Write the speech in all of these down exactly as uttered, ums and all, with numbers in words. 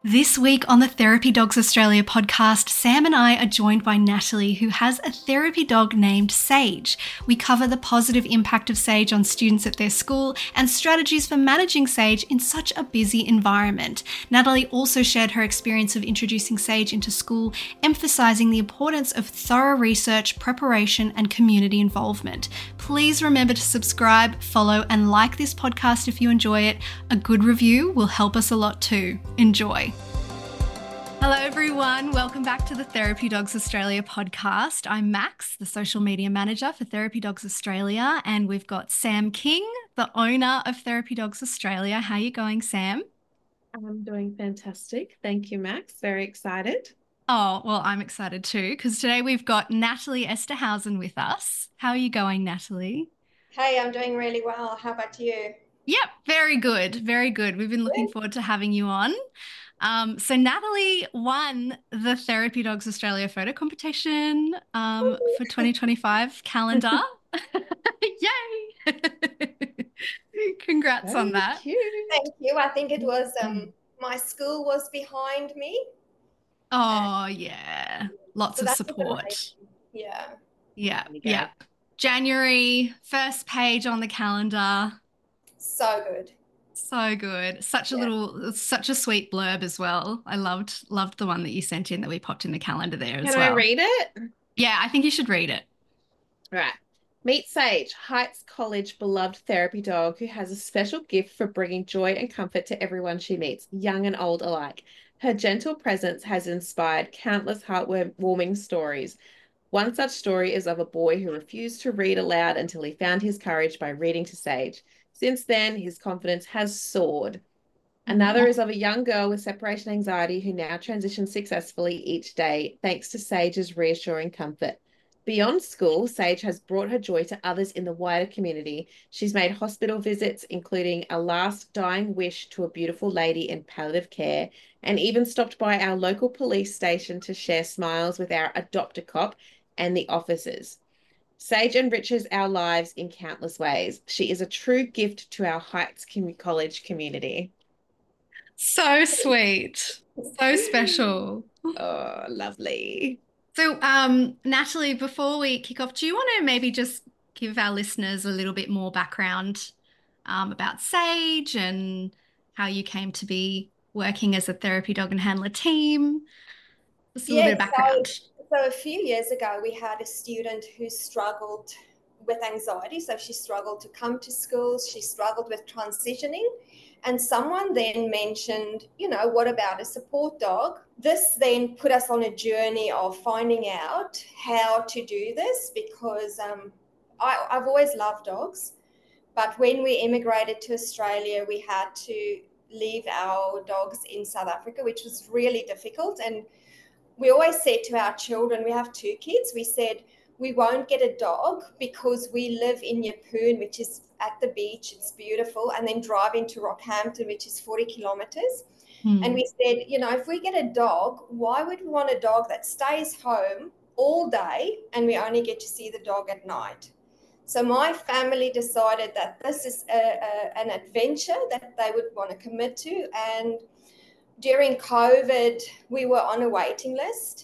This week on the Therapy Dogs Australia podcast, Sam and I are joined by Natalie, who has a therapy dog named Sage. We cover the positive impact of Sage on students at their school and strategies for managing Sage in such a busy environment. Natalie also shared her experience of introducing Sage into school, emphasising the importance of thorough research, preparation, and community involvement. Please remember to subscribe, follow, and like this podcast if you enjoy it. A good review will help us a lot too. Enjoy. Hello everyone, welcome back to the Therapy Dogs Australia podcast. I'm Max, the social media manager for Therapy Dogs Australia, and we've got Sam King, the owner of Therapy Dogs Australia. How are you going, Sam? I'm doing fantastic. Thank you, Max. Very excited. Oh, well, I'm excited too, because today we've got Natalie Esterhausen with us. How are you going, Natalie? Hey, I'm doing really well. How about you? Yep, very good, very good. We've been looking forward to having you on. Um, so Natalie won the Therapy Dogs Australia photo competition um, for twenty twenty-five calendar. Yay! Congrats Very on that. cute. Thank you. I think it was um my school was behind me. Oh yeah, lots So of that's support. amazing. Yeah. Yeah, There you go. yeah. January, first page on the calendar. So good. So good. Such a Yeah. little, such a sweet blurb as well. I loved, loved the one that you sent in that we popped in the calendar there as Can I well. read it? Yeah, I think you should read it. Right. Meet Sage, Heights College beloved therapy dog who has a special gift for bringing joy and comfort to everyone she meets, young and old alike. Her gentle presence has inspired countless heartwarming stories. One such story is of a boy who refused to read aloud until he found his courage by reading to Sage. Since then, his confidence has soared. Another is of a young girl with separation anxiety who now transitions successfully each day, thanks to Sage's reassuring comfort. Beyond school, Sage has brought her joy to others in the wider community. She's made hospital visits, including a last dying wish to a beautiful lady in palliative care, and even stopped by our local police station to share smiles with our adopt-a-cop and the officers. Sage enriches our lives in countless ways. She is a true gift to our Heights College community. So sweet. So special. Oh, lovely. So, um, Natalie, before we kick off, do you want to maybe just give our listeners a little bit more background um, about Sage and how you came to be working as a therapy dog and handler team? Just a little Yeah, bit of background. so, so a few years ago we had a student who struggled with anxiety. So she struggled to come to school, she struggled with transitioning. And someone then mentioned, you know, what about a support dog? This then put us on a journey of finding out how to do this because um, I, I've always loved dogs. But when we immigrated to Australia, we had to leave our dogs in South Africa, which was really difficult. And we always said to our children, we have two kids, we said, we won't get a dog because we live in Yeppoon, which is at the beach, it's beautiful, and then drive into Rockhampton, which is forty kilometers. Hmm. And we said, you know, if we get a dog, why would we want a dog that stays home all day and we only get to see the dog at night? So my family decided that this is a, a, an adventure that they would want to commit to. And during COVID, we were on a waiting list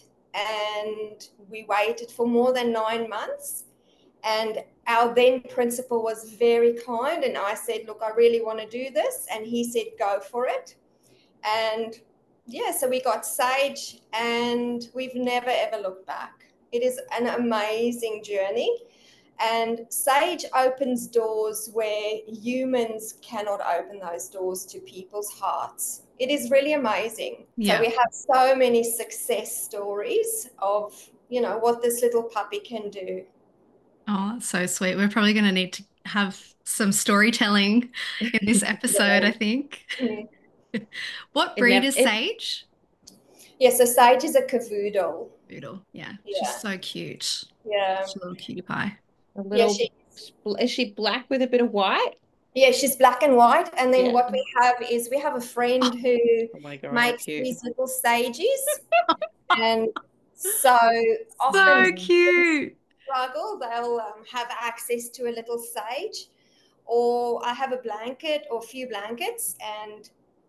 and we waited for more than nine months. And our then principal was very kind. And I said, look, I really want to do this. And he said, go for it. And yeah, so we got Sage and we've never, ever looked back. It is an amazing journey. And Sage opens doors where humans cannot open those doors to people's hearts. It is really amazing. Yeah. So we have so many success stories of, you know, what this little puppy can do. Oh, that's so sweet. We're probably going to need to have some storytelling in this episode, I think. Mm-hmm. What It breed nev- is it- Sage? Yeah, so Sage is a cavoodle. Poodle. Yeah. Yeah. She's so cute. Yeah. She's a little cutie pie. A Yeah, little, she, is she black with a bit of white? yeah, she's black and white. And then Yeah. what we have is we have a friend who Oh my God, makes cute. these little Sages. And so often So people cute. struggle, they'll um, have access to a little Sage, or I have a blanket or a few blankets, and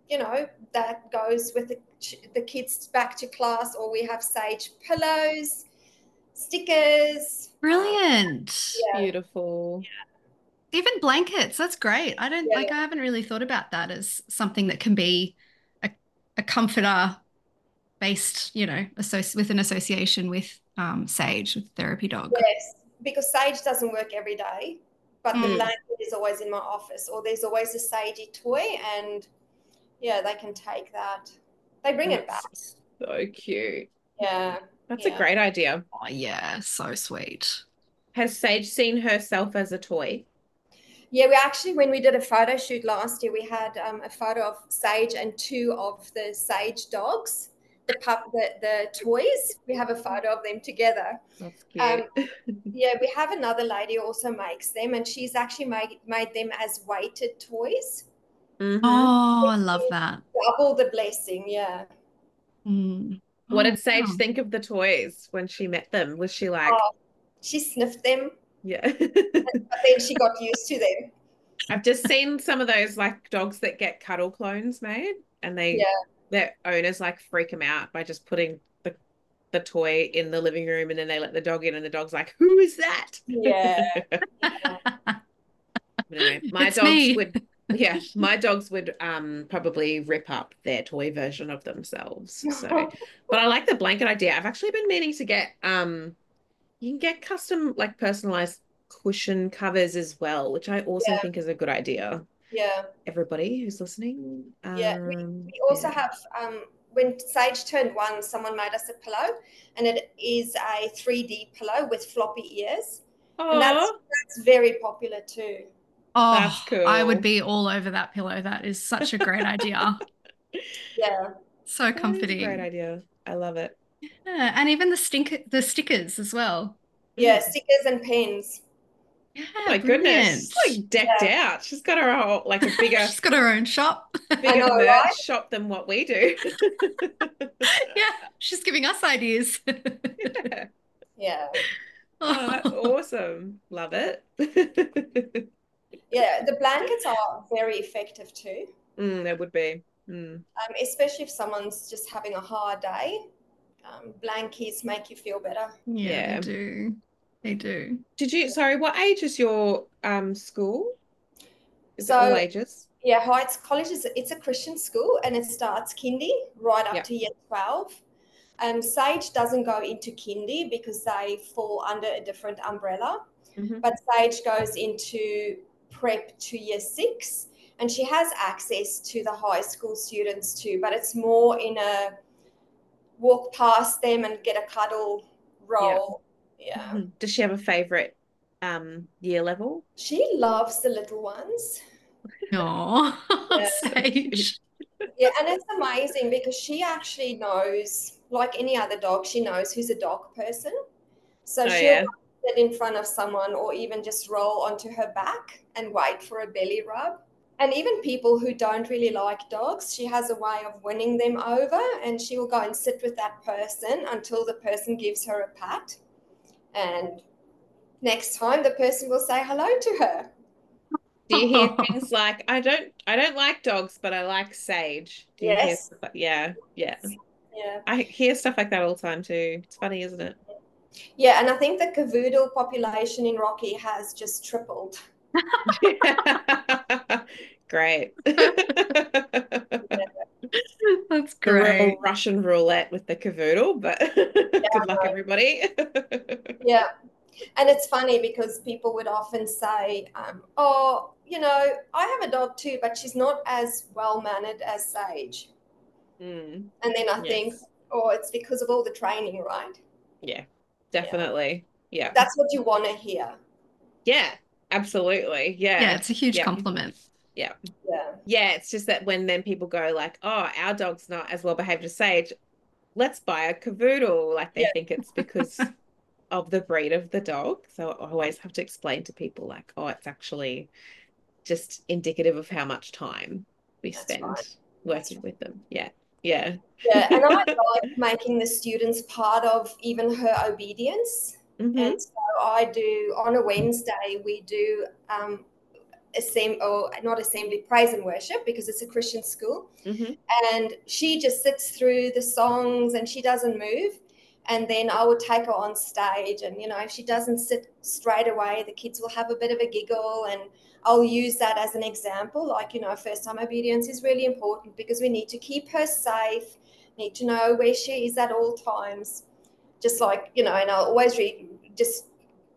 you know, that goes with the, the kids back to class, or we have Sage pillows, stickers. Brilliant. Um, yeah. Beautiful. Even blankets. That's great. I don't Yeah. like, I haven't really thought about that as something that can be a, a comforter based, you know, associ- with an association with um, Sage, with therapy dog. Yes, because Sage doesn't work every day, but the Mm. blanket is always in my office, or there's always a Sagey toy, and yeah, they can take that. They bring it back. That's so cute. Yeah. That's yeah. a great idea. Oh, yeah, so sweet. Has Sage seen herself as a toy? Yeah, we actually, when we did a photo shoot last year, we had um, a photo of Sage and two of the Sage dogs, the pup, the, the toys. We have a photo of them together. That's cute. Um, yeah, we have another lady who also makes them, and she's actually made, made them as weighted toys. Mhm. Oh, I love that. Double the blessing, yeah. Mm. What Oh, did Sage wow. think of the toys when she met them? Was she like, Oh, she sniffed them, yeah? but then she got used to them. I've just seen some of those like dogs that get cuddle clones made, and they Yeah. their owners like freak them out by just putting the the toy in the living room, and then they let the dog in, and the dog's like, "Who is that?" Yeah. Anyway, my It's dogs me. would, yeah, my dogs would um probably rip up their toy version of themselves. So, but I like the blanket idea. I've actually been meaning to get um, you can get custom like personalized cushion covers as well, which I also Yeah. think is a good idea. Yeah. Everybody who's listening, Yeah. We, um, we also yeah. have, um, when Sage turned one, someone made us a pillow, and it is a three D pillow with floppy ears. And that's, Oh, that's very popular too. that's Oh, I would cool. be all over that pillow. That is such a great idea. Yeah. So That is a great comforting. idea. I love it. Yeah, and even the stink the stickers as well. Yeah. Mm. Stickers and pens. Yeah, My goodness, she's brilliant. like decked Yeah. out. She's got her whole like a bigger She's got her own shop. I bigger know, merch right? shop than what we do. Yeah, she's giving us ideas. Yeah. Yeah. Oh, that's awesome. Love it. Yeah. The blankets are very effective too. Mm, that would be. Mm. Um, especially if someone's just having a hard day. Um, blankies make you feel better. Yeah, Yeah. they do. They do. Did you, sorry, what age is your um school? Is it all So ages? yeah, Heights College is it's a Christian school, and it starts kindy right up Yep. to year twelve. Um, Sage doesn't go into kindy because they fall under a different umbrella, Mhm. but Sage goes into prep to year six, and she has access to the high school students too, but it's more in a walk past them and get a cuddle role. Yeah. Mhm. Does she have a favorite um year level? She loves the little ones. Oh, Yeah. Sage. Yeah, and it's amazing because she actually knows, like any other dog, she knows who's a dog person. So Oh, she'll yeah. sit in front of someone or even just roll onto her back and wait for a belly rub. And even people who don't really like dogs, she has a way of winning them over, and she will go and sit with that person until the person gives her a pat. And next time the person will say hello to her. Do you hear things like, I don't I don't like dogs, but I like Sage? Do you hear Yes. stuff like, yeah, yeah. Yeah. I hear stuff like that all the time too. It's funny, isn't it? Yeah, and I think the cavoodle population in Rocky has just tripled. Great. That's The real great. Russian roulette with the cavoodle, but good luck, everybody. Yeah. And it's funny because people would often say, um, oh, you know, I have a dog too, but she's not as well mannered as Sage. Mm, And then I think, yes. oh, it's because of all the training, right? Yeah, definitely. Yeah. That's what you want to hear. Yeah, absolutely. Yeah, Yeah. it's a huge Yeah. compliment. Yeah. Yeah. Yeah, it's just that when then people go like, oh, our dog's not as well behaved as Sage, let's buy a cavoodle. Like they Yeah. think it's because of the breed of the dog. So I always have to explain to people like, oh, it's actually just indicative of how much time we That's spend right. working right. with them. Yeah. Yeah. Yeah. And I like making the students part of even her obedience. Mhm. And so I do, on a Wednesday, we do um, assembly, or not assembly, praise and worship, because it's a Christian school. Mm-hmm. And she just sits through the songs and she doesn't move. And then I would take her on stage, and, you know, if she doesn't sit straight away, the kids will have a bit of a giggle, and I'll use that as an example. Like, you know, first time obedience is really important because we need to keep her safe, need to know where she is at all times. Just like, you know, and I'll always read, just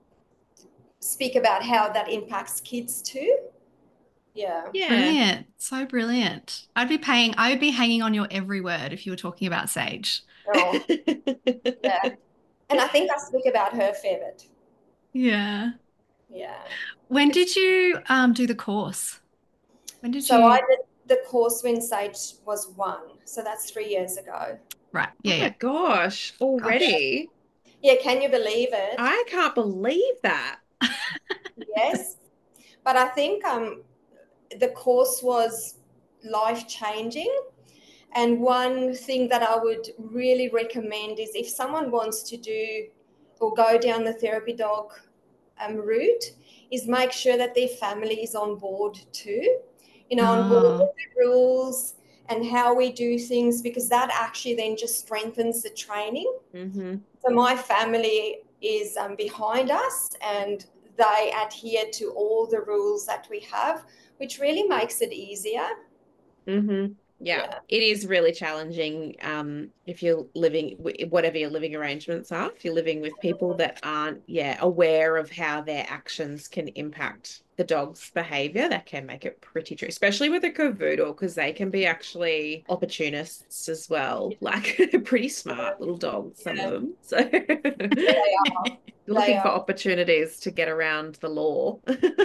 speak about how that impacts kids too. Yeah. Yeah. Brilliant. So brilliant. I'd be paying, I would be hanging on your every word if you were talking about Sage. Oh, yeah. And I think I speak about her a fair bit. Yeah. Yeah. When did you um, do the course? When did So you? I did the course when Sage was one. So that's three years ago. Right. Yeah. Oh Yeah. my gosh, already? Yeah, can you believe it? I can't believe that. Yes. But I think um, the course was life-changing. And one thing that I would really recommend is if someone wants to do or go down the therapy dog um, route, is make sure that their family is on board too. You know, on board Oh. with the rules and how we do things, because that actually then just strengthens the training. Mm-hmm. So my family is um, behind us, and they adhere to all the rules that we have, which really makes it easier. Mm-hmm. Yeah. Yeah. It is really challenging um, if you're living, whatever your living arrangements are, if you're living with people that aren't, yeah, aware of how their actions can impact the dog's behavior. That can make it pretty tricky, especially with a cavoodle, because they can be actually opportunists as well. Like, they're pretty smart little dogs, some Yeah. of them. So They are. looking They for are. opportunities to get around the law.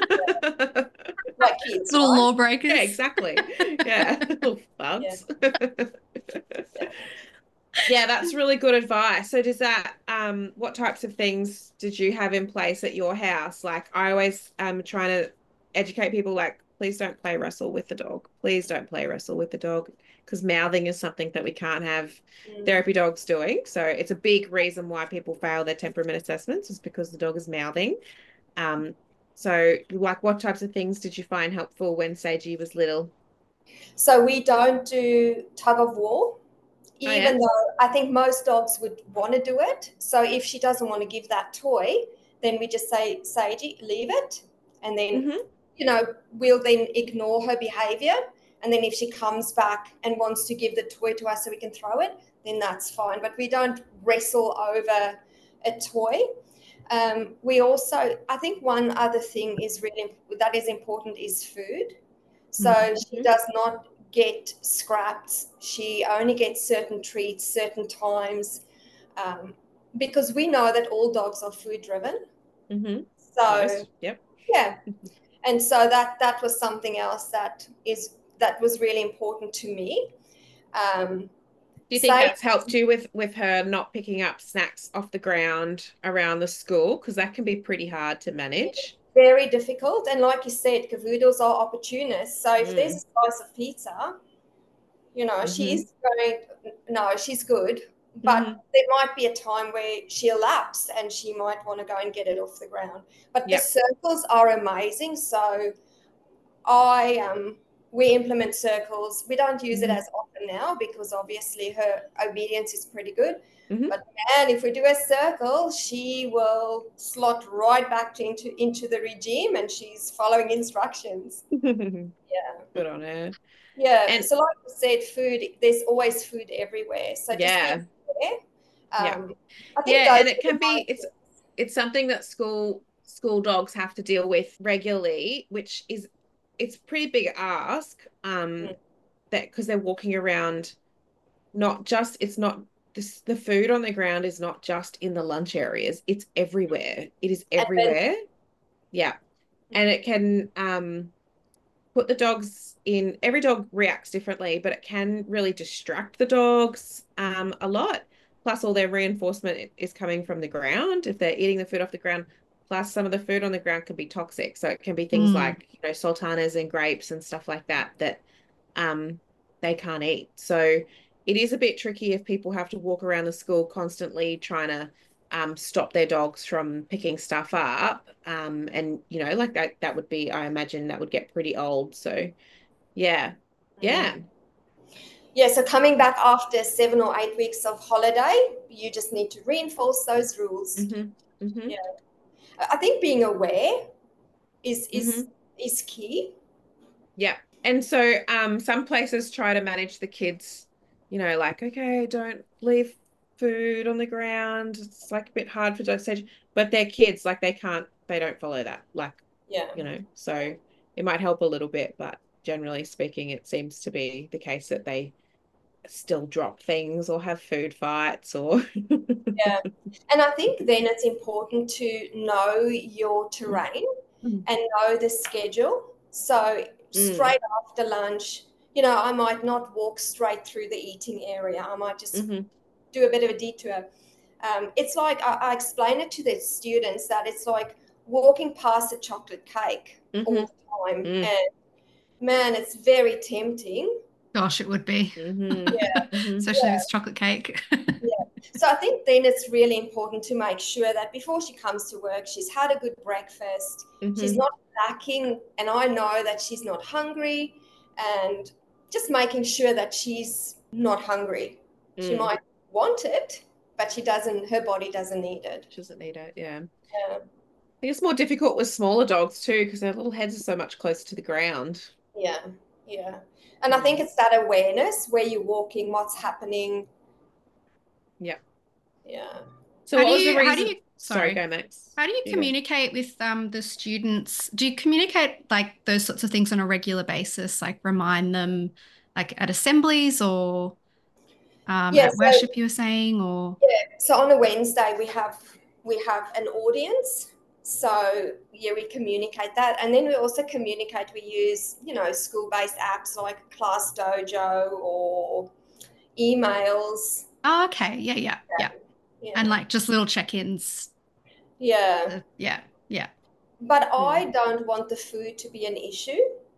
Like kids, Little right? lawbreakers. Yeah, exactly. Yeah, little Yeah. bugs. Yeah, that's really good advice. So does that, um, what types of things did you have in place at your house? Like, I always um trying to educate people, like, please don't play wrestle with the dog. Please don't play wrestle with the dog, because mouthing is something that we can't have Mm. therapy dogs doing. So it's a big reason why people fail their temperament assessments, is because the dog is mouthing. Um, so like, what types of things did you find helpful when Seiji was little? So we don't do tug of war, Oh, even yeah? though I think most dogs would want to do it. So if she doesn't want to give that toy, then we just say, Seiji, leave it. And then, Mm-hmm. you know, we'll then ignore her behavior. And then if she comes back and wants to give the toy to us so we can throw it, then that's fine. But we don't wrestle over a toy. Um, we also, I think one other thing is really that is important is food. So Mm-hmm. she does not get scraps. She only gets certain treats, certain times, um, because we know that all dogs are food driven. Mm-hmm. So Most, yep. yeah, and so that that was something else that is that was really important to me. Um, Do you think say- that's helped you with with her not picking up snacks off the ground around the school? Because that can be pretty hard to manage. Very difficult, and like you said, cavoodles are opportunists. So if Mm. there's a slice of pizza, you know, Mhm. she is going, no, she's good, but Mhm. there might be a time where she'll lapse and she might want to go and get it off the ground. But Yep. the circles are amazing. So I um we implement circles. We don't use it Mhm. as often now because obviously her obedience is pretty good. Mhm. But man, if we do a circle, she will slot right back to, into into the regime, and she's following instructions. Yeah. Good on her. Yeah. And So like you said, food, there's always food everywhere. So just yeah, be aware. yeah, Um, I think yeah, those and it are can the be main it's things. it's something that school school dogs have to deal with regularly, which is it's a pretty big ask. Um, Mm. that because they're walking around, not just it's not this the food on the ground is not just in the lunch areas, it's everywhere. It is And then everywhere. Yeah. And it can um put the dogs in, every dog reacts differently, but it can really distract the dogs um a lot. Plus all their reinforcement is coming from the ground. If they're eating the food off the ground, plus some of the food on the ground can be toxic. So it can be things Mm. like, you know, sultanas and grapes and stuff like that that um they can't eat. So it is a bit tricky if people have to walk around the school constantly trying to um, stop their dogs from picking stuff up. Um, and you know, like that, that would be, I imagine that would get pretty old. So yeah, yeah. Yeah, so coming back after seven or eight weeks of holiday, you just need to reinforce those rules. Mm-hmm. Mm-hmm. Yeah. I think being aware is is Mm-hmm. is key. Yeah. And so um some places try to manage the kids, you know, like, okay, don't leave food on the ground. It's like a bit hard for dog stage, but they're kids, like they can't, they don't follow that. Like, Yeah. you know, so it might help a little bit, but generally speaking, it seems to be the case that they still drop things or have food fights or Yeah. And I think then it's important to know your terrain Mm. and know the schedule. So Mm. straight after lunch, you know, I might not walk straight through the eating area. I might just Mm-hmm. do a bit of a detour. Um, it's like I, I explain it to the students that it's like walking past a chocolate cake Mm-hmm. all the time. Mm. And man, it's very tempting. Gosh, it would be. Mm-hmm. Yeah. Mm-hmm. Especially if it's chocolate cake. Yeah. So I think then it's really important to make sure that before she comes to work, she's had a good breakfast. Mm-hmm. She's not lacking, and I know that she's not hungry, and just making sure that she's not hungry. Mm. She might want it, but she doesn't, her body doesn't need it. She doesn't need it, yeah. Yeah. I think it's more difficult with smaller dogs too, because their little heads are so much closer to the ground. Yeah. Yeah. And I think it's that awareness where you're walking, what's happening. Yeah. Yeah. So How what do was the you, how do reason? you, Sorry, sorry, go Max. how do you You go. communicate with um, the students? Do you communicate like those sorts of things on a regular basis, like remind them like at assemblies or um, Yeah, at so- worship you were saying, or Yeah. So on a Wednesday we have we have an audience. So yeah, we communicate that, and then we also communicate. We use you know school-based apps like Class Dojo or emails. oh, okay, yeah, yeah, yeah, Yeah. and like just little check-ins. Yeah. Uh, yeah, yeah. But I don't want the food to be an issue.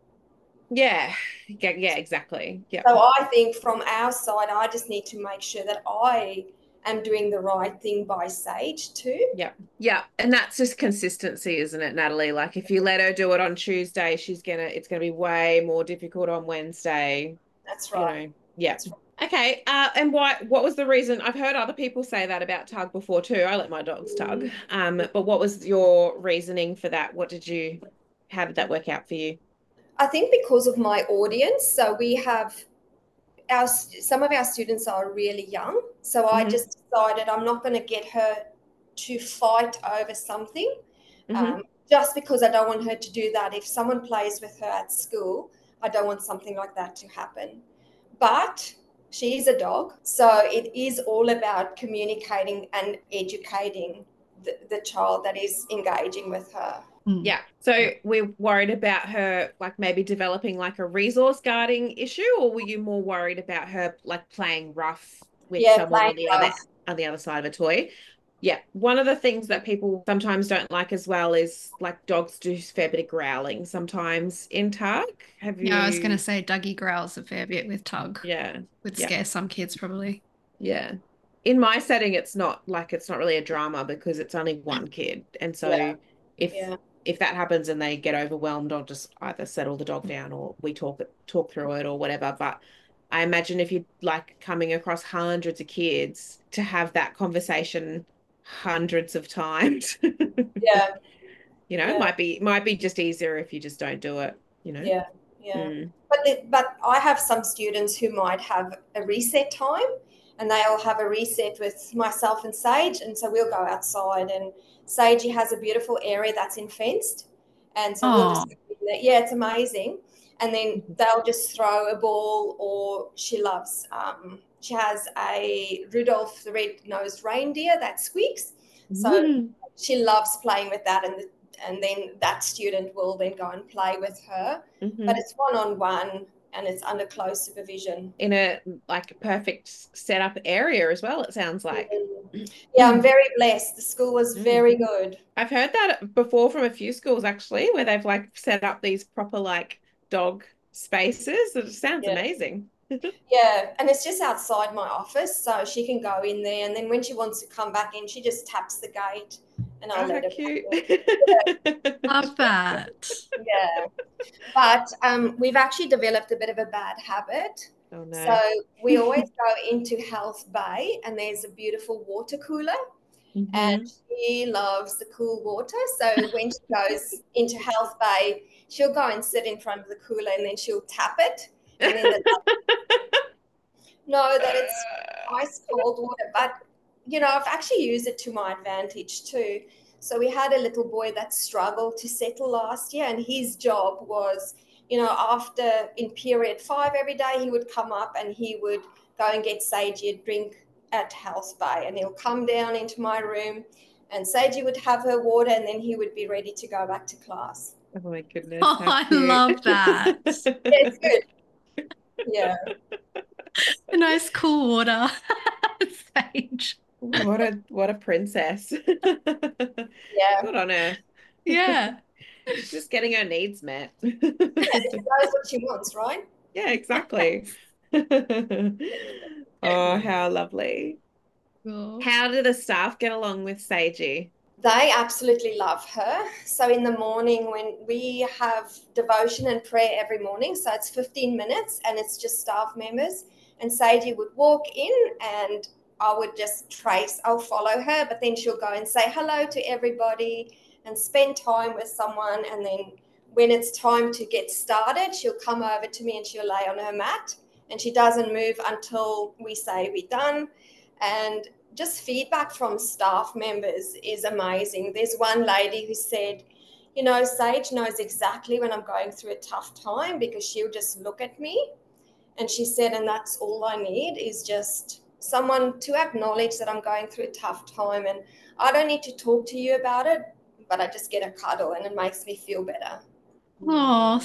Yeah. Yeah, yeah, exactly. Yeah. So I think from our side, I just need to make sure that I am doing the right thing by Sage too. Yeah. Yeah. And that's just consistency, isn't it, Natalie? Like if you let her do it on Tuesday, she's gonna it's gonna be way more difficult on Wednesday. That's You right. know. Yeah. That's right. Okay. Uh, and why what was the reason? I've heard other people say that about tug before too. I let my dogs tug. Um, but what was your reasoning for that? What did you how did that work out for you? I think because of my audience, so we have our some of our students are really young. So I Mhm. just decided I'm not going to get her to fight over something, Mhm. um, just because I don't want her to do that. If someone plays with her at school, I don't want something like that to happen. But she is a dog, so it is all about communicating and educating the, the child that is engaging with her. Mm. Yeah. So we're worried about her like maybe developing like a resource guarding issue, or were you more worried about her like playing rough with Yeah, someone on playing the other rough. on the other side of a toy? Yeah. One of the things that people sometimes don't like as well is like dogs do a fair bit of growling sometimes in tug. Have you? Yeah, I was going to say Dougie growls a fair bit with tug. Yeah. Would Yeah. scare some kids probably. Yeah. In my setting, it's not like it's not really a drama because it's only one kid. And so Yeah. if Yeah. if that happens and they get overwhelmed, I'll just either settle the dog down or we talk it talk through it or whatever. But I imagine if you're like coming across hundreds of kids to have that conversation hundreds of times, Yeah. you know, Yeah. it might be might be just easier if you just don't do it, you know. Yeah. Yeah. Mm. But the, but I have some students who might have a reset time, and they'll have a reset with myself and Sage, and so we'll go outside. And Sagey has a beautiful area that's in fenced, and so we'll just yeah, it's amazing. And then they'll just throw a ball, or she loves. Um, she has a Rudolph the red-nosed reindeer that squeaks, so Mm. she loves playing with that, and the, and then that student will then go and play with her. Mhm. But it's one-on-one and it's under close supervision. In a like perfect setup area as well, it sounds like. Yeah, I'm very blessed. The school was Mm. very good. I've heard that before from a few schools actually, where they've like set up these proper like dog spaces. It sounds Yeah. amazing. Yeah, and it's just outside my office, so she can go in there, and then when she wants to come back in, she just taps the gate, and I Oh, how let her cute. back in. Love that. Yeah, but um, we've actually developed a bit of a bad habit. Oh So no. we always go into Health Bay, and there's a beautiful water cooler, and hmm she loves the cool water. So when she goes into Health Bay, she'll go and sit in front of the cooler, and then she'll tap it, and then the know that it's ice cold water, but you know, I've actually used it to my advantage too. So we had a little boy that struggled to settle last year, and his job was, you know, after in period five every day, he would come up and he would go and get Sagey a drink at Health Bay, and he'll come down into my room, and Sagey would have her water, and then he would be ready to go back to class. Oh my goodness, Oh, how I cute. love that. Yeah, it's good. Yeah. A nice cool water. Sage. What a what a princess. Yeah. Good on her. Yeah. She's just getting her needs met. She knows what she wants, right? Yeah, exactly. Oh, how lovely. Cool. How do the staff get along with Seiji? They absolutely love her. So in the morning, when we have devotion and prayer every morning, so it's fifteen minutes and it's just staff members, and Sadie would walk in and I would just trace, I'll follow her, but then she'll go and say hello to everybody and spend time with someone. And then when it's time to get started, she'll come over to me and she'll lay on her mat, and she doesn't move until we say we're done. And just feedback from staff members is amazing. There's one lady who said, you know, Sage knows exactly when I'm going through a tough time because she'll just look at me. And she said, and that's all I need is just someone to acknowledge that I'm going through a tough time. And I don't need to talk to you about it, but I just get a cuddle and it makes me feel better. Oh,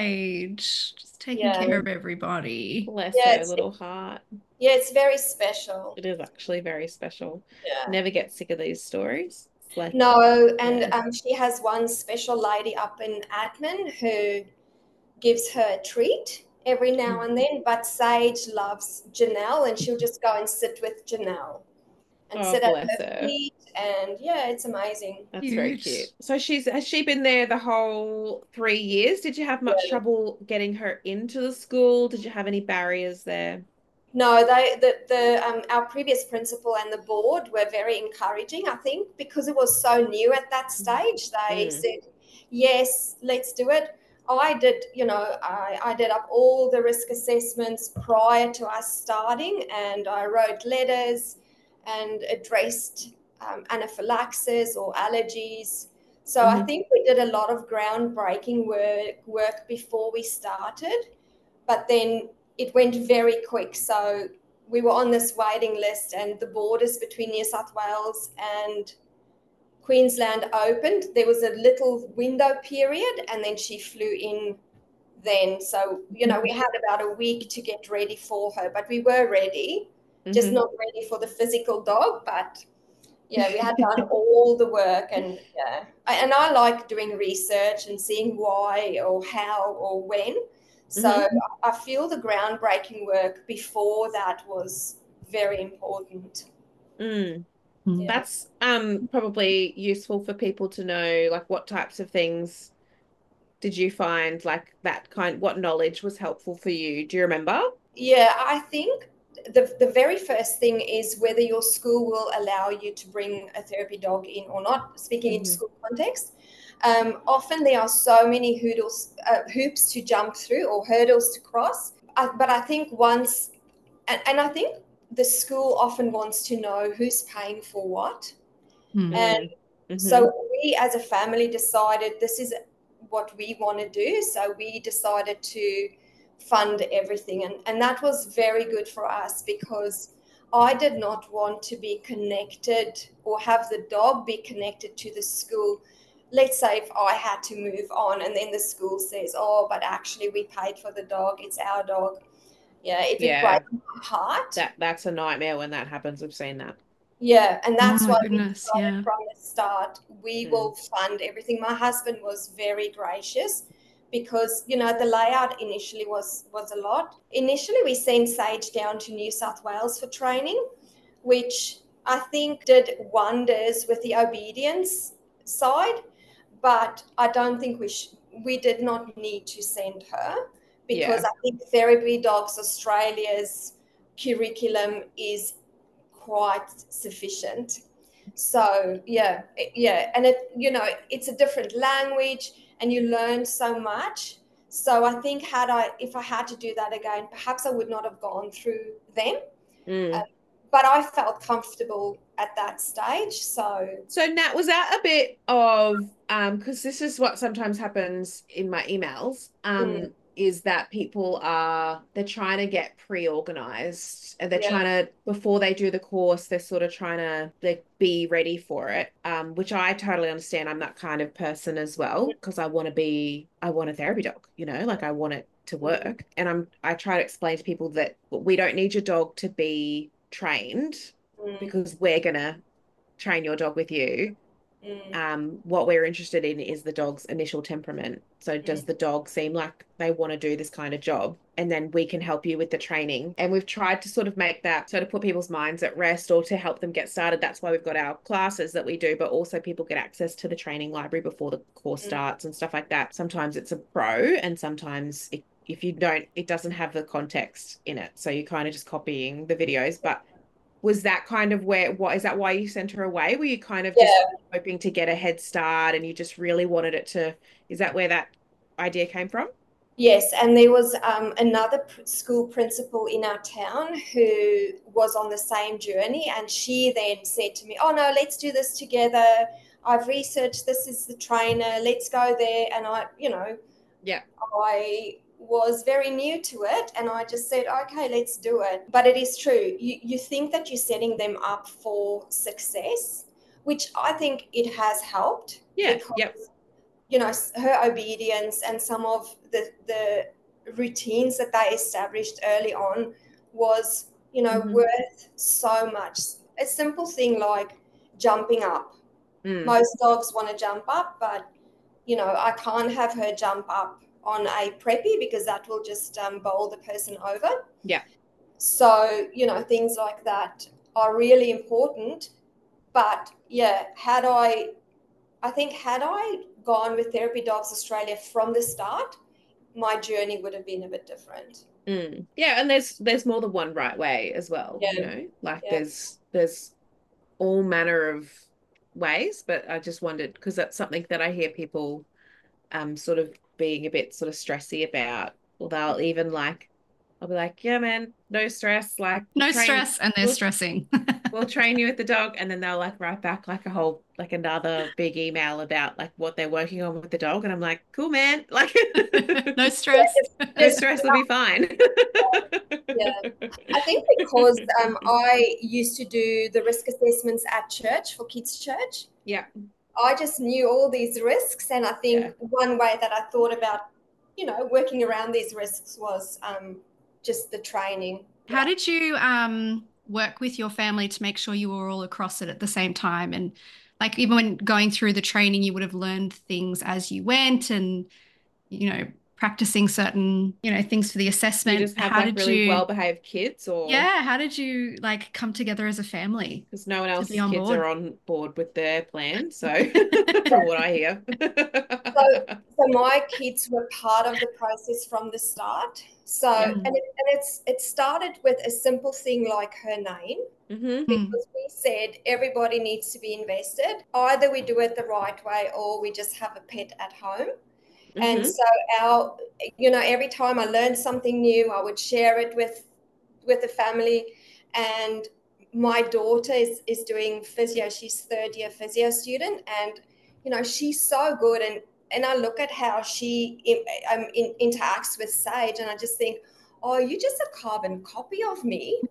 Sage. Just taking Yeah. care of everybody. Bless Yeah, her it's, little heart. yeah, it's very special. It is actually very special. Yeah. Never get sick of these stories. It's like, No, and yeah. um, she has one special lady up in admin who gives her a treat every now Mm. and then. But Sage loves Janelle, and she'll just go and sit with Janelle and Oh, sit at bless her her. feet. And yeah, it's amazing. That's very cute. Cute. So she's has she been there the whole three years? Did you have much Yeah. trouble getting her into the school? Did you have any barriers there? No, they the the um, our previous principal and the board were very encouraging. I think because it was so new at that stage, they Mm. said, "Yes, let's do it." I did, you know, I, I did up all the risk assessments prior to us starting, and I wrote letters and addressed um, anaphylaxis or allergies. So I hmm think we did a lot of groundbreaking work work before we started, but then it went very quick. So we were on this waiting list, and the borders between New South Wales and Queensland opened. There was a little window period, and then she flew in then. So, you know, we had about a week to get ready for her, but we were ready, just hmm not ready for the physical dog. But yeah, we had done all the work, and yeah, and I like doing research and seeing why or how or when. So hmm I feel the groundbreaking work before that was very important. Mm. Mm. Yeah. That's um probably useful for people to know, like what types of things did you find like that kind, what knowledge was helpful for you? Do you remember? Yeah, I think the the very first thing is whether your school will allow you to bring a therapy dog in or not, speaking in hmm school context. Um, often there are so many hurdles, uh, hoops to jump through or hurdles to cross. I, but I think once, and, and I think the school often wants to know who's paying for what. Mm. And Mm-hmm. so we as a family decided this is what we want to do. So we decided to fund everything. And, and that was very good for us because I did not want to be connected or have the dog be connected to the school. Let's say if I had to move on and then the school says, oh, but actually we paid for the dog, it's our dog. Yeah, it would Yeah, break my heart. that that's a nightmare when that happens. We've seen that. Yeah, and Oh that's my why we goodness. decided Yeah. from the start we Mm. will fund everything. My husband was very gracious because, you know, the layout initially was was a lot. Initially, we sent Sage down to New South Wales for training, which I think did wonders with the obedience side, but I don't think we sh- we did not need to send her, because Yeah. I think Therapy Dogs Australia's curriculum is quite sufficient. So yeah, it- yeah, and it, you know, it's a different language, and you learn so much. So I think had I, if I had to do that again, perhaps I would not have gone through them. Mm. Uh, but I felt comfortable at that stage. So So Nat, was that a bit of um because this is what sometimes happens in my emails, um, mm, is that people are they're trying to get pre-organized, and they're yeah, trying to, before they do the course, they're sort of trying to like be ready for it. Um, which I totally understand. I'm that kind of person as well, because I want to be I want a therapy dog, you know, like I want it to work. And I'm I try to explain to people that we don't need your dog to be trained, mm, because we're gonna train your dog with you. mm, Um, what we're interested in is the dog's initial temperament. So mm, does the dog seem like they want to do this kind of job? And then we can help you with the training. And we've tried to sort of make that, so to put people's minds at rest or to help them get started. That's why we've got our classes that we do, but also people get access to the training library before the course mm. starts and stuff like that. Sometimes it's a pro, and sometimes it, if you don't, it doesn't have the context in it. So you're kind of just copying the videos. But was that kind of where, what is that why you sent her away? Were you kind of just Yeah. hoping to get a head start, and you just really wanted it to, is that where that idea came from? Yes, and there was um, another pr- school principal in our town who was on the same journey, and she then said to me, "Oh no, let's do this together. I've researched. This is the trainer. Let's go there." And I, you know, Yeah. I was very new to it, and I just said, "Okay, let's do it." But it is true. You you think that you're setting them up for success, which I think it has helped, Yeah. because Yep. you know, her obedience and some of the the routines that they established early on was, you know, Mhm. worth so much. A simple thing like jumping up. Mm. Most dogs want to jump up, but you know, I can't have her jump up on a preppy, because that will just um, bowl the person over. Yeah. So, you know, things like that are really important. But yeah, had I, I think had I gone with Therapy Dogs Australia from the start, my journey would have been a bit different. Mm. Yeah, and there's there's more than one right way as well, Yeah, you know, like yeah, there's there's all manner of ways, but I just wondered, because that's something that I hear people um sort of being a bit sort of stressy about. Or they'll even like, I'll be like, yeah, man, no stress, like No train, stress, and they're we'll, stressing. we'll train you with the dog. And then they'll like write back like a whole, like another big email about like what they're working on with the dog. And I'm like, cool, man, like No stress. no stress, will be fine. yeah. I think because um, I used to do the risk assessments at church for kids' church, Yeah. I just knew all these risks. And I think Yeah. one way that I thought about, you know, working around these risks was um, just the training. How did you um, work with your family to make sure you were all across it at the same time? And like, even when going through the training, you would have learned things as you went, and, you know, practicing certain, you know, things for the You assessment. just have How like did really you, well-behaved kids, or yeah, how did you like come together as a family because no one to be else's on kids are board? on board with their plan. So from what I hear. So, so my kids were part of the process from the start. So, Yeah. and, it, and it's it started with a simple thing like her name, Mm-hmm. because we said everybody needs to be invested. Either we do it the right way, or we just have a pet at home. And Mm-hmm. so our, you know, every time I learned something new, I would share it with with the family. And my daughter is, is doing physio. She's third year physio student, and you know, she's so good. And and I look at how she um, in, interacts with Sage, and I just think, oh, you're just a carbon copy of me.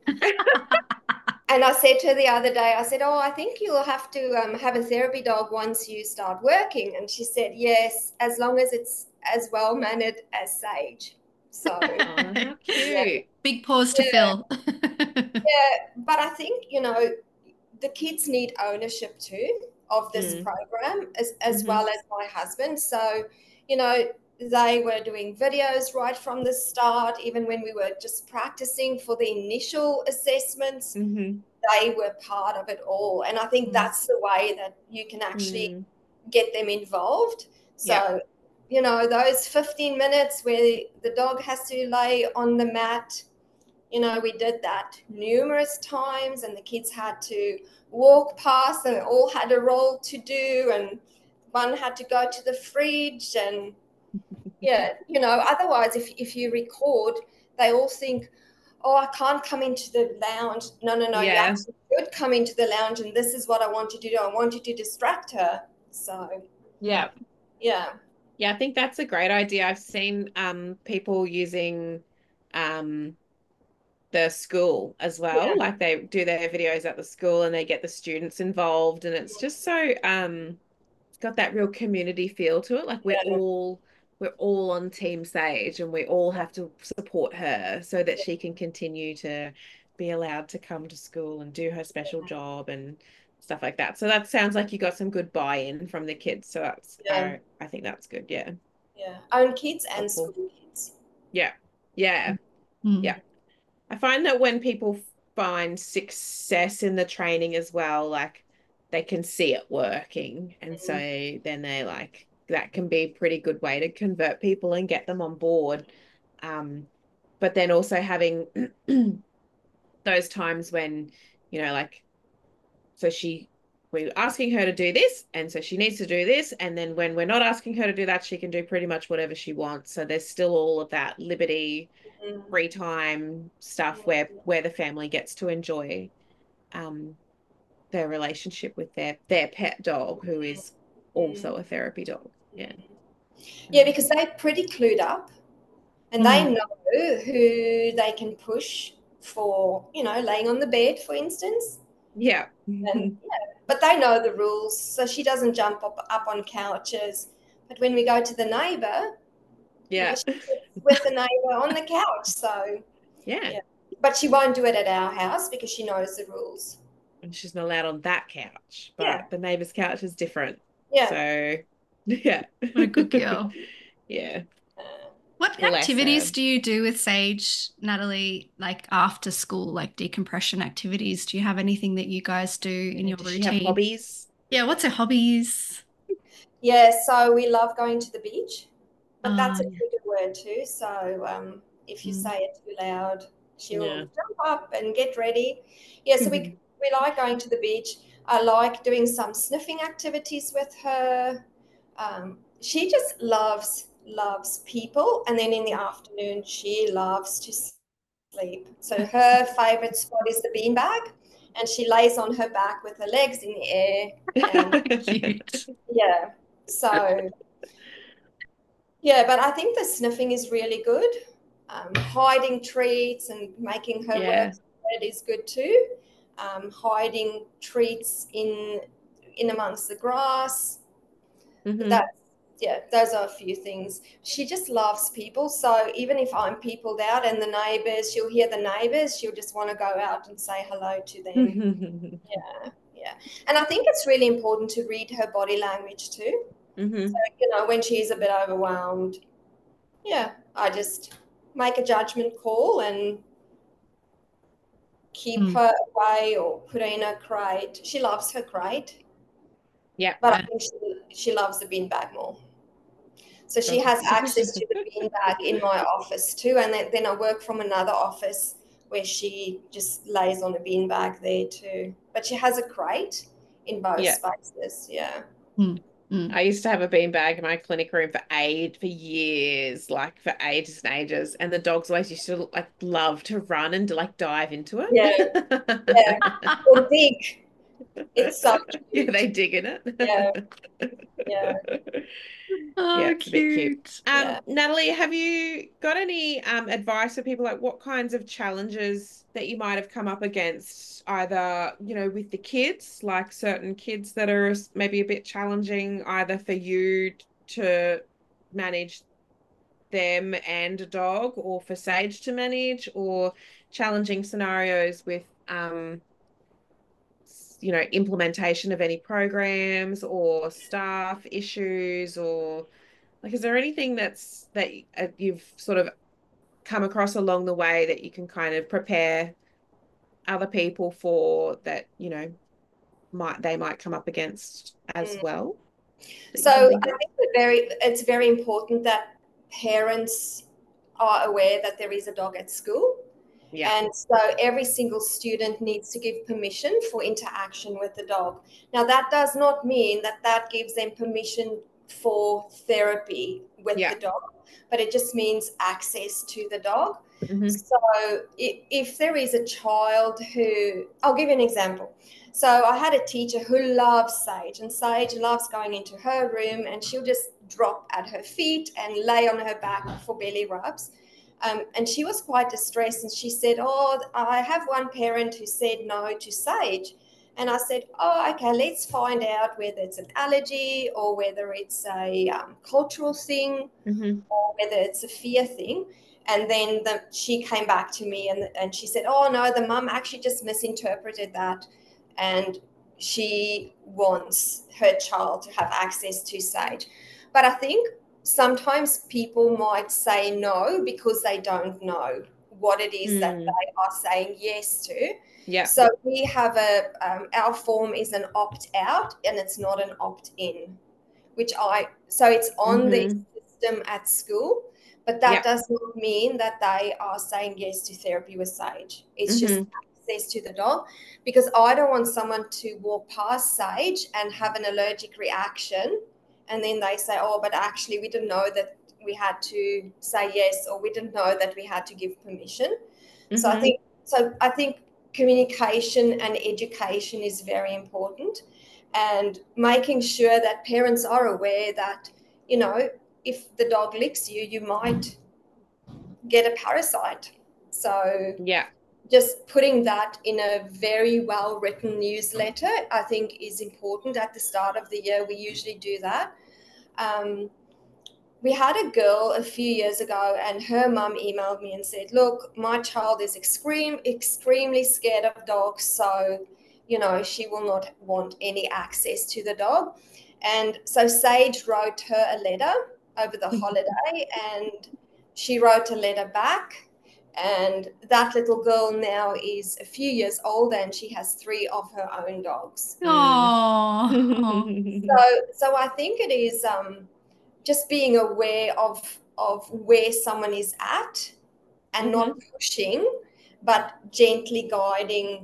And I said to her the other day, I said, oh, I think you'll have to um, have a therapy dog once you start working. And she said, yes, as long as it's as well mannered as Sage. So, Oh, how yeah. cute. Big pause to Yeah. fill. Yeah, but I think, you know, the kids need ownership too of this Mm. program, as, as Mhm. well as my husband. So, you know, they were doing videos right from the start, even when we were just practicing for the initial assessments. Mm-hmm. They were part of it all. And I think Mm. that's the way that you can actually Mm. get them involved. So, Yeah. you know, those fifteen minutes where the dog has to lay on the mat, you know, we did that numerous times, and the kids had to walk past and all had a role to do, and one had to go to the fridge. And yeah, you know, otherwise if, if you record, they all think, oh, I can't come into the lounge. No, no, no, you Yeah. actually should come into the lounge, and this is what I want you to do. I want you to distract her. So Yeah. yeah. Yeah, I think that's a great idea. I've seen um people using um the school as well. Yeah. Like they do their videos at the school and they get the students involved, and it's just so um it's got that real community feel to it. Like we're Yeah. all we're all on Team Sage, and we all have to support her so that she can continue to be allowed to come to school and do her special job and stuff like that. So that sounds like you got some good buy-in from the kids. So that's Yeah. I, I think that's good. Yeah. Yeah. Own kids and Helpful. school kids. Yeah. Yeah. Mm. Yeah. I find that when people find success in the training as well, like they can see it working. And so then they like that can be a pretty good way to convert people and get them on board. Um, but then also having those times when, you know, like, so she, we're asking her to do this, and so she needs to do this. And then when we're not asking her to do that, she can do pretty much whatever she wants. So there's still all of that liberty, Mm. free time stuff where where the family gets to enjoy um their relationship with their their pet dog, who is also a therapy dog. Yeah. Yeah, because they're pretty clued up, and they Mm. know who they can push for, you know, laying on the bed, for instance. Yeah. And yeah, but they know the rules, so she doesn't jump up, up on couches. But when we go to the neighbor, you know, Yeah. she sits with the neighbor on the couch. So Yeah. yeah, but she won't do it at our house because she knows the rules. And she's not allowed on that couch, but Yeah. the neighbor's couch is different. Yeah. So yeah. What a good girl. Yeah. Uh, What Bless activities her. do you do with Sage, Natalie, like after school, like decompression activities? Do you have anything that you guys do in your Does she have routine? hobbies? Yeah, what's her hobbies? yeah, so we love going to the beach, but that's a Um, trigger word too. So um, if you Mm. say it too loud, she'll Yeah. jump up and get ready. Yeah, so we we like going to the beach. I like doing some sniffing activities with her. Um, she just loves loves people, and then in the afternoon she loves to sleep. So her favorite spot is the beanbag, and she lays on her back with her legs in the air. And Cute. yeah, so yeah, but I think the sniffing is really good. Um, hiding treats and making her Yeah. work it is good too. Um, hiding treats in in amongst the grass. Mhm. That's yeah, those are a few things. She just loves people. So even if I'm peopled out and the neighbors, she'll hear the neighbors, she'll just want to go out and say hello to them. Yeah, yeah. And I think it's really important to read her body language too. Mhm. So, you know, when she's a bit overwhelmed, yeah, I just make a judgment call and keep Mm. her away or put her in a crate. She loves her crate, Yeah. but I Yeah. think she, she loves the beanbag more. So she Oh. has access to the beanbag in my office too. And then, then I work from another office where she just lays on a beanbag there too. But she has a crate in both Yeah. spaces. Yeah. Mm. Mm. I used to have a beanbag in my clinic room for aid for years, like for ages and ages. And the dogs always used to like love to run and to like dive into it. Yeah. Yeah. Or dig. It's so Yeah, cute. they dig in it. Yeah. Yeah. Yeah, Oh, it's a bit cute. cute. Um, Yeah. Natalie, have you got any um advice for people, like what kinds of challenges that you might have come up against, either, you know, with the kids, like certain kids that are maybe a bit challenging, either for you to manage them and a dog, or for Sage to manage, or challenging scenarios with um you know, implementation of any programs or staff issues or Like, is there anything that's that uh, you've sort of come across along the way that you can kind of prepare other people for that, you know, might they might come up against as Mm. well that So you can I think of? think that very it's very important that parents are aware that there is a dog at school. Yeah. And so every single student needs to give permission for interaction with the dog. Now, that does not mean that that gives them permission for therapy with Yeah. the dog, but it just means access to the dog. Mm-hmm. So if, if there is a child who, I'll give you an example. So I had a teacher who loves Sage, and Sage loves going into her room and she'll just drop at her feet and lay on her back for belly rubs. Um, and she was quite distressed, and she said, oh, I have one parent who said no to Sage. And I said, oh, okay, let's find out whether it's an allergy or whether it's a um, cultural thing Mm-hmm. or whether it's a fear thing. And then the, she came back to me and, and she said, oh, no, the mum actually just misinterpreted that. And she wants her child to have access to Sage. But I think sometimes people might say no because they don't know what it is that Mm. they are saying yes to. Yeah. So we have a, um, our form is an opt out and it's not an opt in, which I, so it's on the Mm-hmm. system at school, but that Yeah. does not mean that they are saying yes to therapy with Sage. It's just Mm-hmm. access to the dog, because I don't want someone to walk past Sage and have an allergic reaction. And then they say, oh, but actually we didn't know that we had to say yes, or we didn't know that we had to give permission. So I Mm-hmm. think, so I think communication and education is very important, and making sure that parents are aware that, you know, if the dog licks you, you might get a parasite. So Yeah. just putting that in a very well written newsletter, I think, is important at the start of the year. We usually do that. Um, we had a girl a few years ago, and her mum emailed me and said, look, my child is extreme, extremely scared of dogs. So, you know, she will not want any access to the dog. And so Sage wrote her a letter over the holiday, and she wrote a letter back. And that little girl now is a few years older, and she has three of her own dogs. Oh, So, so I think it is um, just being aware of of where someone is at, and Mm-hmm. not pushing, but gently guiding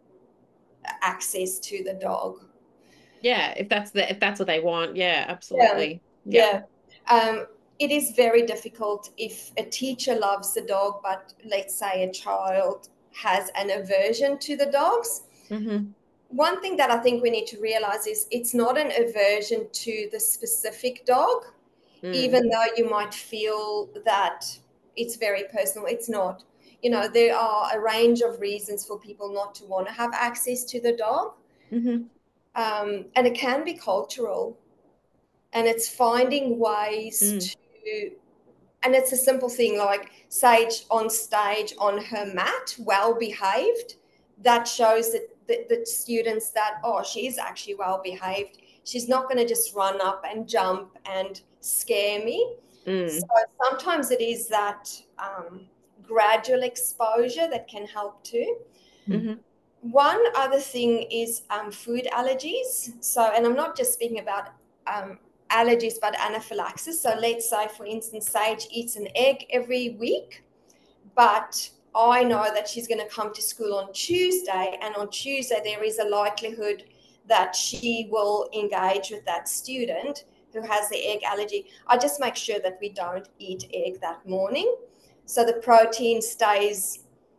access to the dog. Yeah, if that's the if that's what they want, yeah, Yeah, absolutely. Yeah. yeah. Um, it is very difficult if a teacher loves the dog, but let's say a child has an aversion to the dogs. Mm-hmm. One thing that I think we need to realize is it's not an aversion to the specific dog, Mm. even though you might feel that it's very personal. It's not. You know, there are a range of reasons for people not to want to have access to the dog. Mm-hmm. Um, and it can be cultural. And it's finding ways Mm. to, and it's a simple thing like Sage on stage on her mat, well behaved. That shows that the, the students that, oh, she's actually well behaved. She's not going to just run up and jump and scare me. Mm. So sometimes it is that um, gradual exposure that can help too. Mm-hmm. One other thing is um, food allergies. So, and I'm not just speaking about um, allergies, but anaphylaxis. So let's say, for instance, Sage eats an egg every week, but I know that she's going to come to school on Tuesday, and on Tuesday there is a likelihood that she will engage with that student who has the egg allergy. I just make sure that we don't eat egg that morning, so the protein stays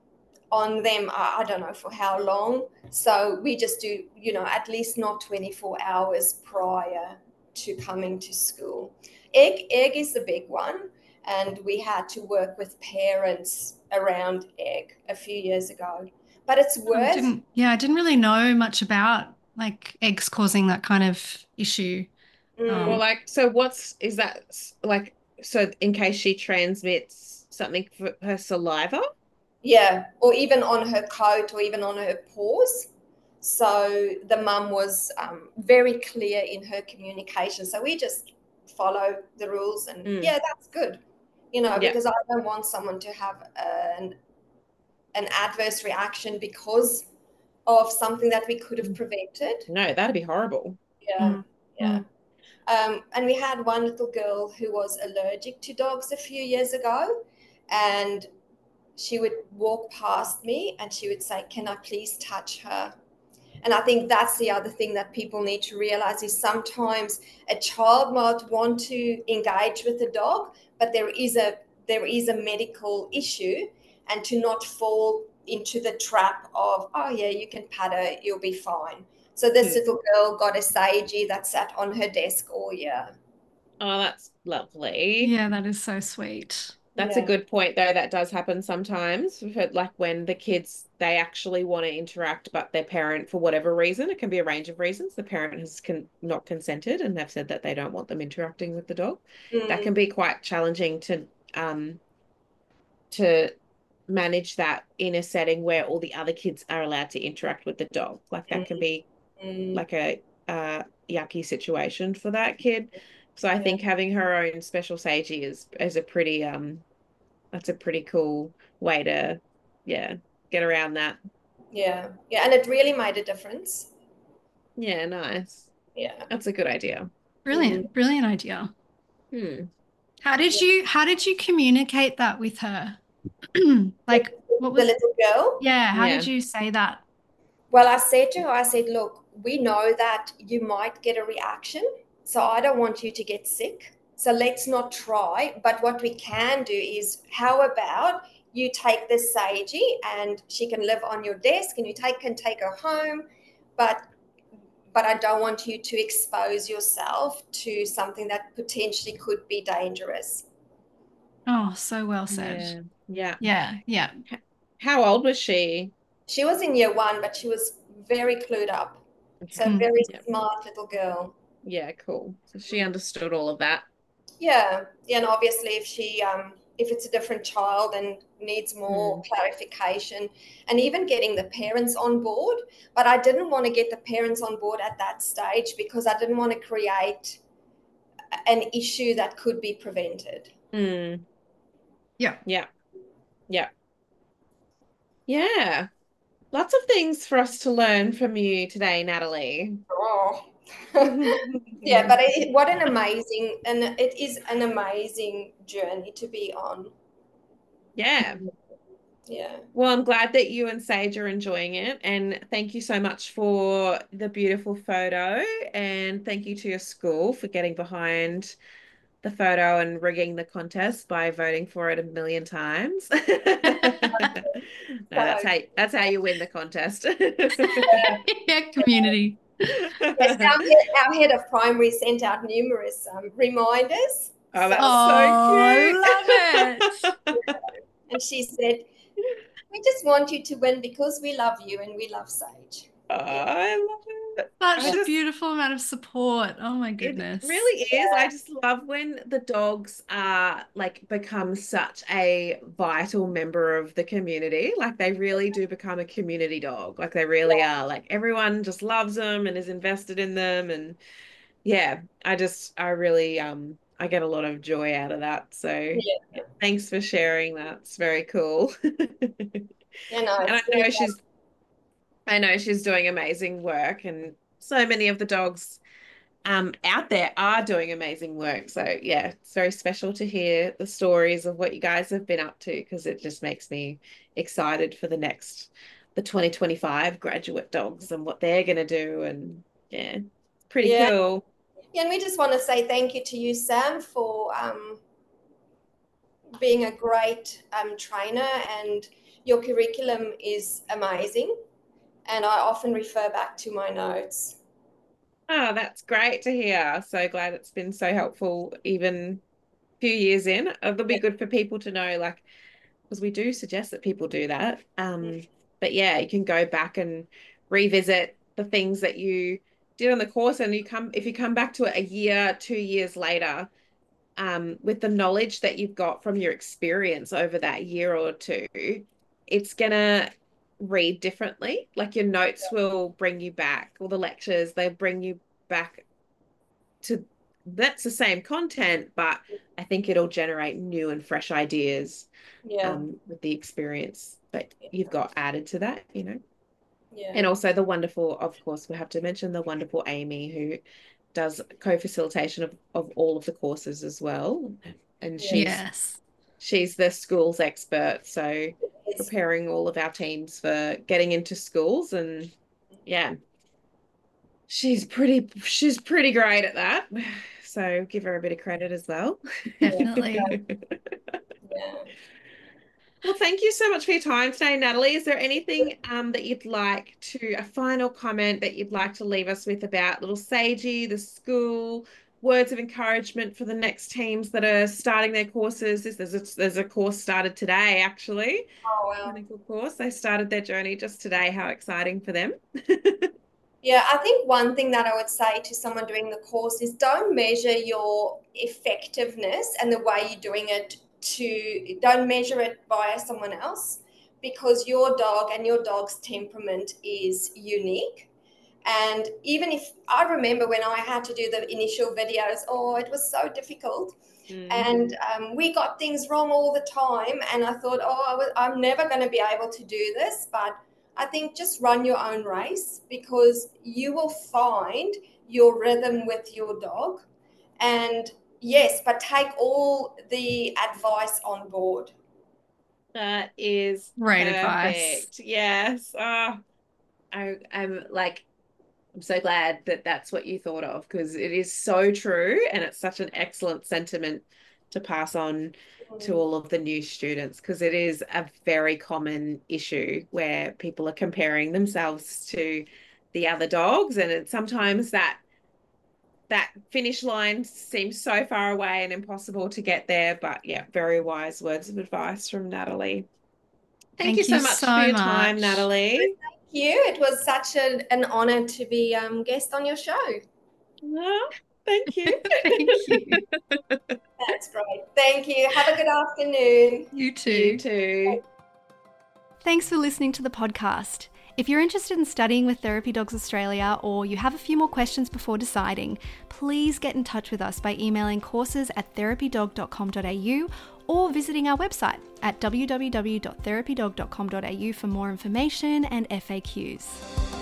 on them, I, I don't know for how long. So we just do, you know, at least not twenty-four hours prior to coming to school. Egg, egg is the big one. And we had to work with parents around egg a few years ago. But it's I worth, didn't, yeah, I didn't really know much about like eggs causing that kind of issue. mm, Well, Um, like, so what's is that s- like? So in case she transmits something for her saliva? yeah, or even on her coat or even on her paws. So the mum was um, very clear in her communication. So we just follow the rules, and Mm. yeah, that's good, you know, Yeah. because I don't want someone to have an an adverse reaction because of something that we could have prevented. No, that'd be horrible. Yeah, Mm. yeah. Mm. Um, and we had one little girl who was allergic to dogs a few years ago, and she would walk past me and she would say, "Can I please touch her?" And I think that's the other thing that people need to realize is sometimes a child might want to engage with a dog, but there is a there is a medical issue, and to not fall into the trap of, oh yeah, you can pat her, you'll be fine. So this Hmm. little girl got a Sagey that sat on her desk all year. Oh, that's lovely. Yeah, that is so sweet. That's a Yeah. good point, though. That does happen sometimes. We've heard like when the kids they actually want to interact, but their parent, for whatever reason, it can be a range of reasons, the parent has con not consented and they've said that they don't want them interacting with the dog. That can Mm, be quite challenging to um to manage that in a setting where all the other kids are allowed to interact with the dog. Like that can mm, be mm. like a uh, yucky situation for that kid. So I Yeah. think having her own special Sagey is is a pretty um that's a pretty cool way to yeah get around that. Yeah. Yeah. And it really made a difference. Yeah, nice. Yeah. That's a good idea. Mm. Brilliant, brilliant idea. Hmm. How did Yeah. you how did you communicate that with her? The, Like, what the was, little girl. yeah, how did Yeah. you say that? Well, I said to her, I said, look, we know that you might get a reaction. So I don't want you to get sick. So let's not try. But what we can do is, how about you take this Sagey and she can live on your desk and you take can take her home. But but I don't want you to expose yourself to something that potentially could be dangerous. Oh, so well said. Yeah. Yeah. Yeah, yeah. H- How old was she? She was in year one, but she was very clued up. So Okay. Mm. very Yeah. smart little girl. Yeah, cool. So she understood all of that. Yeah, yeah, and obviously if she um if it's a different child and needs more Mm. clarification and even getting the parents on board, but I didn't want to get the parents on board at that stage because I didn't want to create an issue that could be prevented. Mm. Yeah. Yeah. Yeah. Yeah. Lots of things for us to learn from you today, Natalie. Oh. Yeah, but it, what an amazing and it is an amazing journey to be on. Yeah. Yeah. Well, I'm glad that you and Sage are enjoying it. And thank you so much for the beautiful photo. And thank you to your school for getting behind the photo and rigging the contest by voting for it a million times. No, that's So how that's how you win the contest. Yeah, community. yes, our head, our head of primary sent out numerous um, reminders. Oh, So, that's so Oh, I love it. cute. and she said, "We just want you to win because we love you and we love Sage." Oh, Yeah, I love it. I Such a just beautiful amount of support. Oh my It goodness. really is. I just love when the dogs are like become such a vital member of the community. Like they really do become a community dog. Like they really are. Like everyone just loves them and is invested in them. And yeah, I just I really um I get a lot of joy out of that. So yeah, yeah, thanks for sharing that. It's very cool. you know, And I it's been know she's I know she's doing amazing work and so many of the dogs um, out there are doing amazing work. So yeah, it's very special to hear the stories of what you guys have been up to because it just makes me excited for the next, the twenty twenty-five graduate dogs and what they're going to do. And yeah, it's pretty yeah, cool. yeah, and we just want to say thank you to you, Sam, for um, being a great um, trainer, and your curriculum is amazing. And I often refer back to my notes. Oh, that's great to hear. So glad it's been so helpful even a few years in. It'll be good for people to know, like, because we do suggest that people do that. Um, but yeah, you can go back and revisit the things that you did on the course, and you come if you come back to it a year, two years later, um, with the knowledge that you've got from your experience over that year or two, it's gonna read differently. Like your notes will bring you back, or the lectures, they bring you back to that's the same content, but I think it'll generate new and fresh ideas Yeah. um, with the experience that you've got added to that, you know. Yeah. And also the wonderful, of course, we have to mention the wonderful Amy, who does co-facilitation of, of all of the courses as well. And she's Yes. she's the schools expert, so Yes. preparing all of our teams for getting into schools. And yeah, she's pretty she's pretty great at that. So give her a bit of credit as well. Definitely. Yeah. Well, thank you so much for your time today, Natalie. Is there anything um, that you'd like to, a final comment that you'd like to leave us with about Little Sagey, the school, words of encouragement for the next teams that are starting their courses? There's a, there's a course started today, actually. Oh, wow. Clinical course. They started their journey just today. How exciting for them. Yeah, I think one thing that I would say to someone doing the course is don't measure your effectiveness and the way you're doing it to, don't measure it by someone else, because your dog and your dog's temperament is unique. And even if, I remember when I had to do the initial videos, oh, it was so difficult. Mm. And um, we got things wrong all the time. And I thought, oh, I was, I'm never going to be able to do this. But I think just run your own race, because you will find your rhythm with your dog. And yes, but take all the advice on board. That is great perfect. Advice. Yes. Oh, I, I'm like, I'm so glad that that's what you thought of, because it is so true, and it's such an excellent sentiment to pass on to all of the new students, because it is a very common issue where people are comparing themselves to the other dogs, and it, sometimes that that finish line seems so far away and impossible to get there. But yeah, very wise words of advice from Natalie. Thank, Thank you so much so for your much. time, Natalie. Thank you. It was such a, an honor to be um guest on your show. Oh, thank you. Thank you. That's great. Thank you. Have a good afternoon. You too. You too. Thanks for listening to the podcast. If you're interested in studying with Therapy Dogs Australia, or you have a few more questions before deciding, please get in touch with us by emailing courses at therapy dog dot com dot a u or visiting our website at w w w dot therapy dog dot com dot a u for more information and F A Qs.